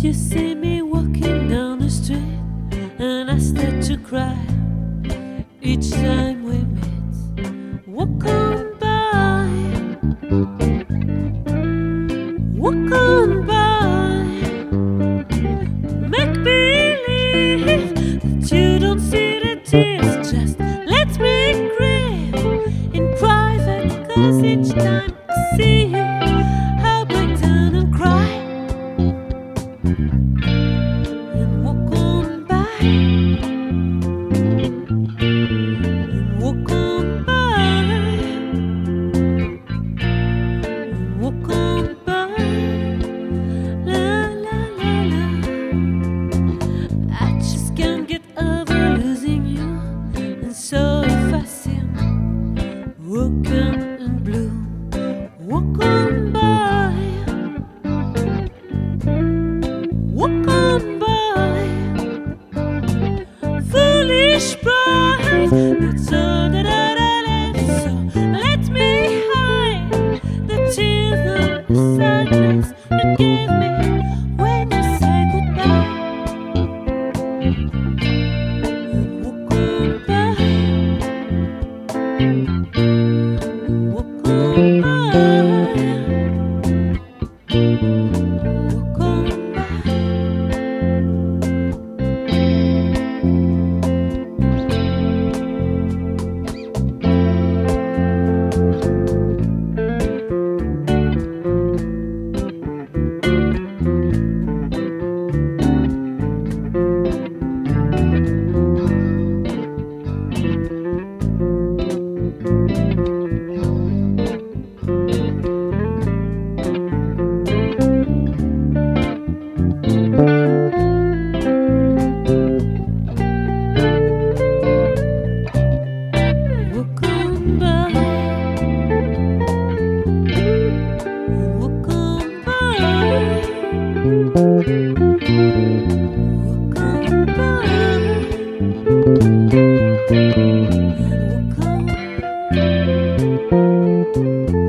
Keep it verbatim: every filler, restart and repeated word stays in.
You see me walking down the street, and I start to cry each time we meet. Walk on by, walk on by. Make believe that you don't see the tears. Just let me grieve in private, 'cause each time I see you, I break down and cry. And walk on by, and walk on by, and walk on by. La la la la. I just can't get over losing you, and so if I seem broken and blue, walk on by, walk on by. Foolish pride, that's all that I left. So let me hide the tears and the sadness you gave me when you said goodbye. And walk on by, walk on by, walk on by. Walk on by, walk on by, walk on by, walk on.